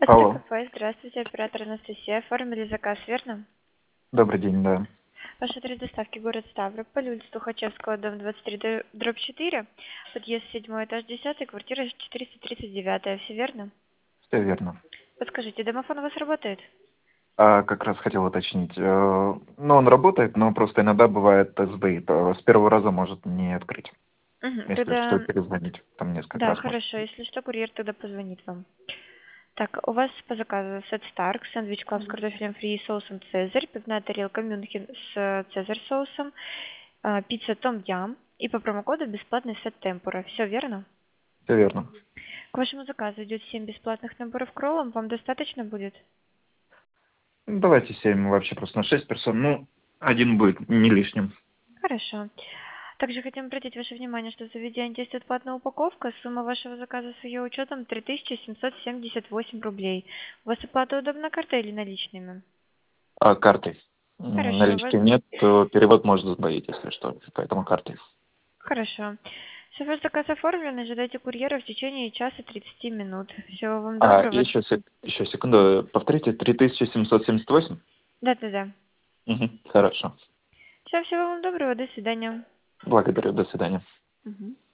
Алло, СТКП, здравствуйте, оператор Анастасия. Оформили заказ, верно? добрый день, да. Ваш адрес доставки город Ставрополь, улица Тухачевского, дом 23, дробь 4, подъезд 7, этаж 10, квартира 439, все верно? Все верно. Подскажите, домофон у вас работает? Как раз хотел уточнить. Ну, он работает, но просто иногда бывает сбоит. С первого раза может не открыть. Угу, Если что, тогда, перезвонить. Там несколько да, раз может. хорошо, если что, курьер тогда позвонит вам. Так, у вас по заказу сет Старк, сэндвич клаб с картофелем фри и соусом Цезарь, пивная тарелка Мюнхен с Цезарь соусом, пицца Том Ям и по промокоду бесплатный сет Темпура. Все верно? Все верно. К вашему заказу идет 7 бесплатных наборов к роллам. Вам достаточно будет? Ну, давайте 7 вообще просто на 6 персон. Ну, один будет не лишним. Хорошо. Также хотим обратить ваше внимание, что в заведении действует платная упаковка. Сумма вашего заказа с ее учетом 3778 рублей. У вас оплата удобна картой или наличными? Картой. Хорошо, Налички нет, то перевод может сбоить, если что. Поэтому картой. хорошо. Все, ваш заказ оформлен. Ожидайте курьера в течение часа 30 минут. Всего вам доброго. Еще секунду. Повторите, 3778? Да-да-да. Угу. Хорошо. Все, всего вам доброго. До свидания. Благодарю. До свидания. Мгм.